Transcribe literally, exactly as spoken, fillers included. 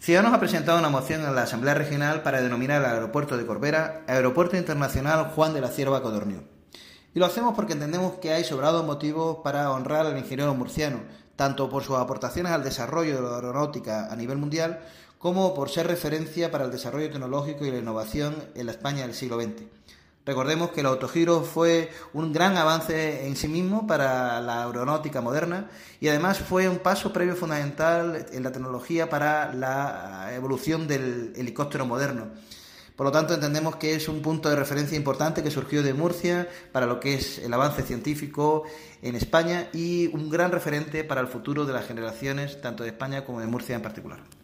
Ciudadanos ha presentado una moción en la Asamblea Regional para denominar al aeropuerto de Corbera Aeropuerto Internacional Juan de la Cierva Codorníu. Y lo hacemos porque entendemos que hay sobrados motivos para honrar al ingeniero murciano, tanto por sus aportaciones al desarrollo de la aeronáutica a nivel mundial, como por ser referencia para el desarrollo tecnológico y la innovación en la España del siglo veinte. Recordemos que el autogiro fue un gran avance en sí mismo para la aeronáutica moderna y además fue un paso previo fundamental en la tecnología para la evolución del helicóptero moderno. Por lo tanto, entendemos que es un punto de referencia importante que surgió de Murcia para lo que es el avance científico en España y un gran referente para el futuro de las generaciones tanto de España como de Murcia en particular.